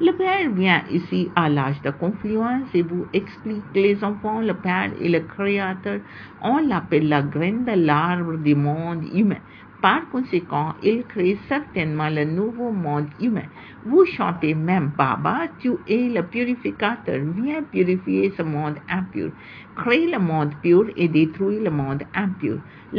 Le père vient ici à l'âge de confluence et vous explique que les enfants, le père et le créateur, on l'appelle la graine de l'arbre du monde humain. Par conséquent, il crée certainement le nouveau monde humain. Vous chantez même, Baba, tu es le purificateur, viens purifier ce monde impur. Crée le monde pur et détruis le monde impur.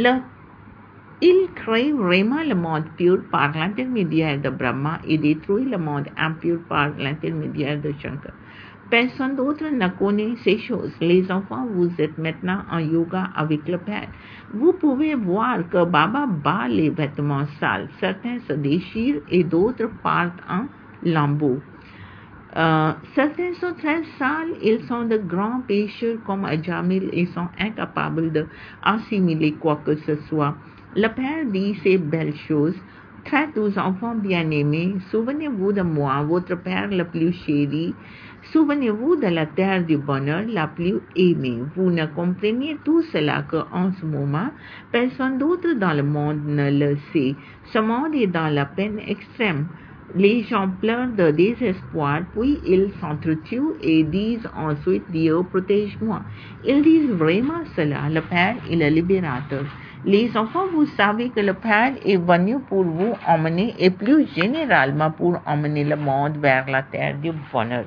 Il crée vraiment le monde pur par l'intermédiaire de Brahma et détruit le monde impur par l'intermédiaire de Shankar. Personne d'autre ne connaît ces choses. Les enfants, vous êtes maintenant en yoga avec le Père. Vous pouvez voir que Baba bat les vêtements sales. Certains se déchirent et d'autres partent en lambeaux. Certains sont très sales, ils sont de grands pécheurs comme Ajamil et sont incapables d'assimiler quoi que ce soit. Le Père dit ces belles choses. Traite aux enfants bien-aimés. Souvenez-vous de moi, votre Père le plus chéri. Souvenez-vous de la terre du bonheur la plus aimée. Vous ne comprenez tout cela qu'en ce moment, personne d'autre dans le monde ne le sait. Ce monde est dans la peine extrême. Les gens pleurent de désespoir, puis ils s'entretuent et disent ensuite Dieu protège-moi. Ils disent vraiment cela, le Père est le libérateur. Les enfants, vous savez que le Père est venu pour vous emmener et plus généralement pour emmener le monde vers la terre du bonheur.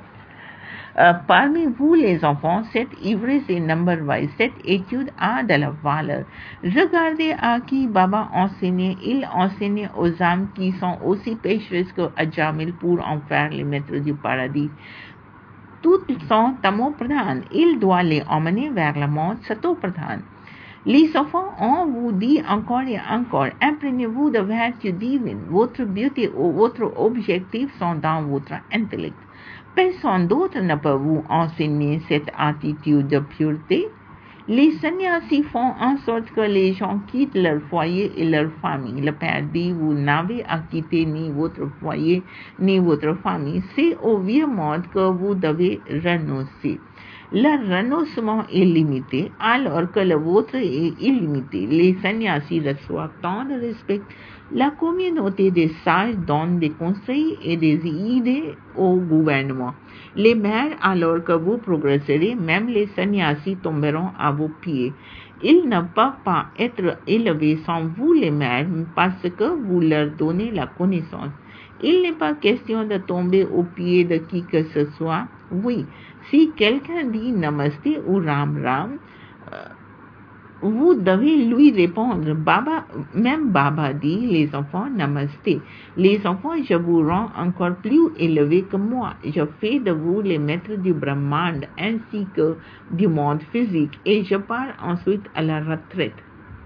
Parmi vous les enfants, cette ivresse est number-wise, cette étude a de la valeur. Regardez à qui Baba enseignait. Il enseignait aux âmes qui sont aussi pécheresses que Ajamil pour en faire les maîtres du paradis. Toutes sont tamo-pradhan. Il doit les emmener vers le monde sato-pradhan. Les enfants, on vous dit encore et encore, imprégnez-vous de vertus divines. Votre beauté ou votre objectif sont dans votre intellect. Personne d'autre ne peut vous enseigner cette attitude de pureté. Les sannyasis font en sorte que les gens quittent leur foyer et leur famille. Le Père dit, vous n'avez à quitter ni votre foyer ni votre famille. C'est au vieux monde que vous devez renoncer. Leur renoncement est limité alors que le vôtre est illimité. Les sannyasis reçoivent tant de respect. La communauté des sages donne des conseils et des idées au gouvernement. Les mères, alors que vous progresserez, même les sannyasis tomberont à vos pieds. Ils ne peuvent pas être élevés sans vous les mères parce que vous leur donnez la connaissance. Il n'est pas question de tomber aux pieds de qui que ce soit. Oui, si quelqu'un dit Namaste ou Ram Ram, vous devez lui répondre. Même Baba dit, les enfants, Namaste. Les enfants, je vous rends encore plus élevés que moi. Je fais de vous les maîtres du Brahmand ainsi que du monde physique et je pars ensuite à la retraite.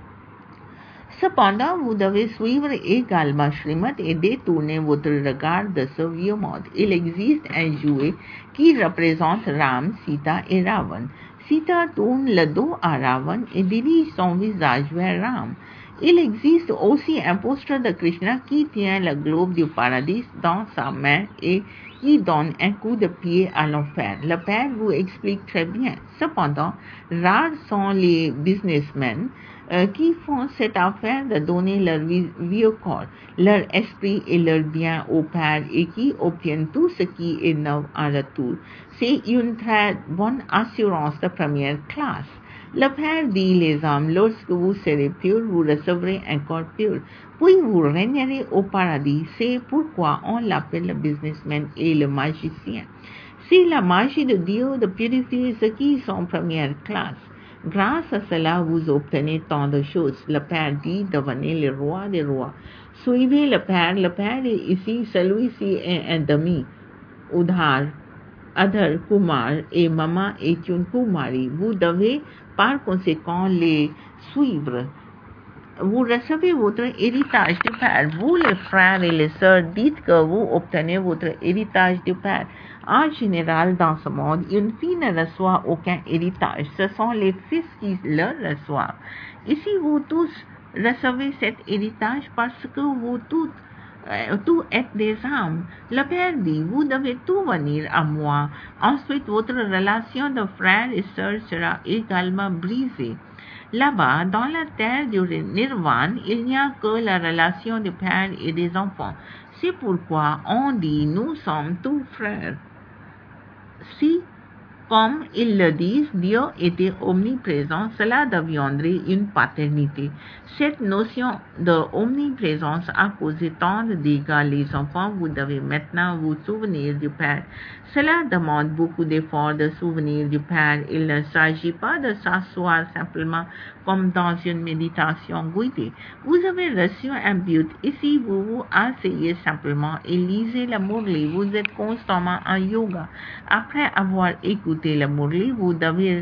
Cependant, vous devez suivre également Shrimad et détourner votre regard de ce vieux monde. Il existe un jouet qui représente Ram, Sita et Ravan. Sita tourne le dos à Ravan et dirige son visage vers Ram. Il existe aussi un poster de Krishna qui tient le globe du paradis dans sa main et qui donne un coup de pied à l'enfer. Le Père vous explique très bien. Cependant, rares sont les businessmen qui font cette affaire de donner leur vieux corps, leur esprit et leur bien au Père et qui obtiennent tout ce qui est neuf en retour. C'est une très bonne assurance de première classe. Le Père dit les âmes, lorsque vous serez purs, vous recevrez un corps pur, puis vous régnerez au paradis. C'est pourquoi on l'appelle le businessman et le magicien. C'est la magie de Dieu de purifier ceux qui sont première classe. Grâce à cela, vous obtenez tant de choses. Le Père dit, devenez le roi des rois. Suivez le Père est ici, celui-ci est un demi. Udhar, Adhar, Kumar et Mama est une Kumari. Vous devez par conséquent les suivre. Vous recevez votre héritage du Père. Vous, les frères et les sœurs, dites que vous obtenez votre héritage du Père. En général, dans ce monde, une fille ne reçoit aucun héritage. Ce sont les fils qui le reçoivent. Ici, vous tous recevez cet héritage parce que vous tous tout être des âmes. Le Père dit, vous devez tout venir à moi. Ensuite, votre relation de frère et sœur sera également brisée. Là-bas, dans la terre du nirvana, il n'y a que la relation du père et des enfants. C'est pourquoi on dit, nous sommes tous frères. Si, comme ils le disent, Dieu était omniprésent, cela deviendrait une paternité. Cette notion d'omniprésence a causé tant de dégâts. Les enfants, vous devez maintenant vous souvenir du Père. Cela demande beaucoup d'efforts de souvenir du Père. Il ne s'agit pas de s'asseoir simplement comme dans une méditation guidée. Vous avez reçu un but. Ici, vous vous asseyez simplement et lisez la Murli. Vous êtes constamment en yoga. Après avoir écouté la Murli, vous devez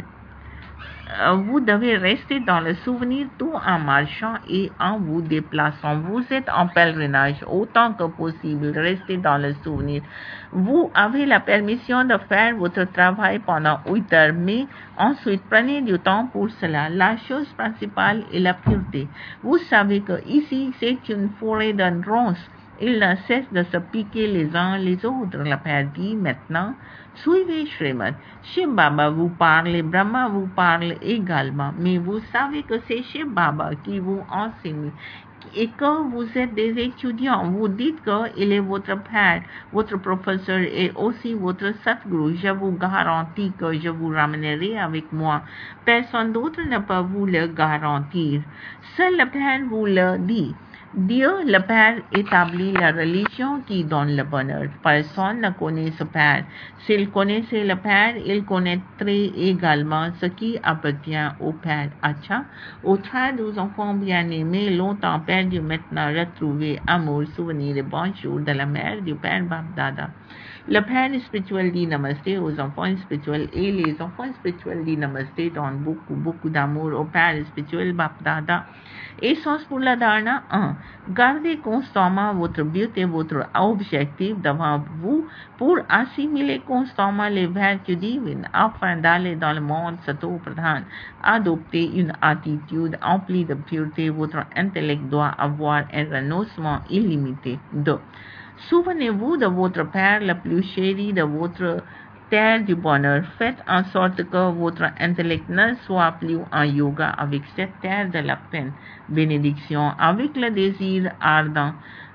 rester dans le souvenir tout en marchant et en vous déplaçant. Vous êtes en pèlerinage autant que possible. Restez dans le souvenir. Vous avez la permission de faire votre travail pendant 8 heures, mais ensuite prenez du temps pour cela. La chose principale est la pureté. Vous savez que ici c'est une forêt de ronces. Ils ne cessent de se piquer les uns les autres. Le Père dit maintenant, suivez Srimad. Shiv Baba vous parle, Brahma vous parle également, mais vous savez que c'est Shiv Baba qui vous enseigne et que vous êtes des étudiants. Vous dites qu'il est votre père, votre professeur et aussi votre Satguru. Je vous garantis que je vous ramènerai avec moi. Personne d'autre ne peut vous le garantir. Seul le Père vous le dit. Dieu, le Père, établit la religion qui donne le bonheur. Personne ne connaît ce Père. S'il connaissait le Père, il connaîtrait également ce qui appartient au Père. Acha, aux 12 enfants bien-aimés, longtemps perdus, maintenant retrouvés, amour, souvenir et bonjour de la mère du Père Bab-Dada. Le Père spirituel dit Namasté aux enfants spirituels et les enfants spirituels dit Namasté donnent beaucoup d'amour au Père spirituel Bab-Dada. Essence pour la dharana 1. Gardez constamment votre but et votre objectif devant vous pour assimiler constamment les vertus divines afin d'aller dans le monde Sato-Pradhan. Adoptez une attitude emplie de pureté. Votre intellect doit avoir un renoncement illimité. 2. Souvenez-vous de votre Père le plus chéri, de votre terre du bonheur. Faites en sorte que votre intellect ne soit plus en yoga avec cette terre de la peine. Bénédiction avec le désir ardent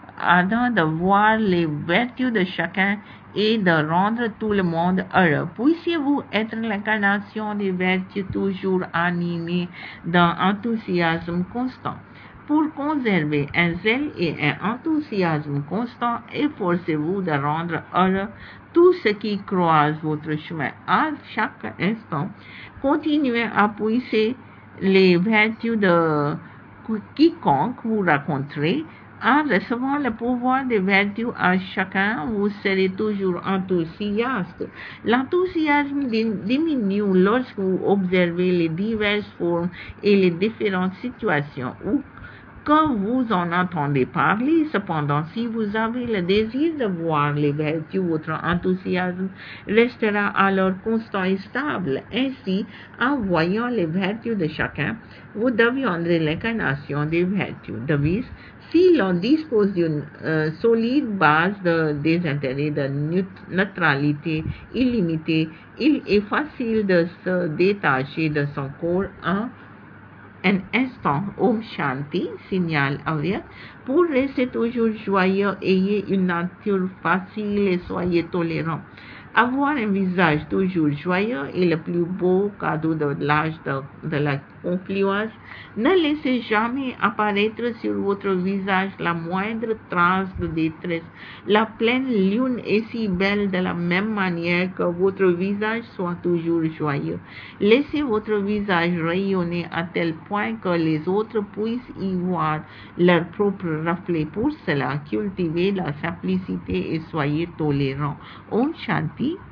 de voir les vertus de chacun et de rendre tout le monde heureux. Puissiez-vous être l'incarnation des vertus toujours animées d'un enthousiasme constant. Pour conserver un zèle et un enthousiasme constant, efforcez-vous de rendre heureux tout ce qui croise votre chemin. À chaque instant, continuez à puiser les vertus de quiconque vous rencontrez. En recevant le pouvoir des vertus à chacun, vous serez toujours enthousiaste. L'enthousiasme diminue lorsque vous observez les diverses formes et les différentes situations où que vous en entendez parler. Cependant, si vous avez le désir de voir les vertus, votre enthousiasme restera alors constant et stable. Ainsi, en voyant les vertus de chacun, vous deviendrez l'incarnation des vertus. Devise: si l'on dispose d'une solide base de désintérêt, de neutralité illimitée, il est facile de se détacher de son corps en un instant. Om Shanti, signal avyakt. Pour rester toujours joyeux, ayez une nature facile et soyez tolérants. Avoir un visage toujours joyeux est le plus beau cadeau de l'âge de la confluence. Ne laissez jamais apparaître sur votre visage la moindre trace de détresse. La pleine lune est si belle de la même manière que votre visage soit toujours joyeux. Laissez votre visage rayonner à tel point que les autres puissent y voir leur propre reflet. Pour cela, cultivez la simplicité et soyez tolérants. Om Shanti.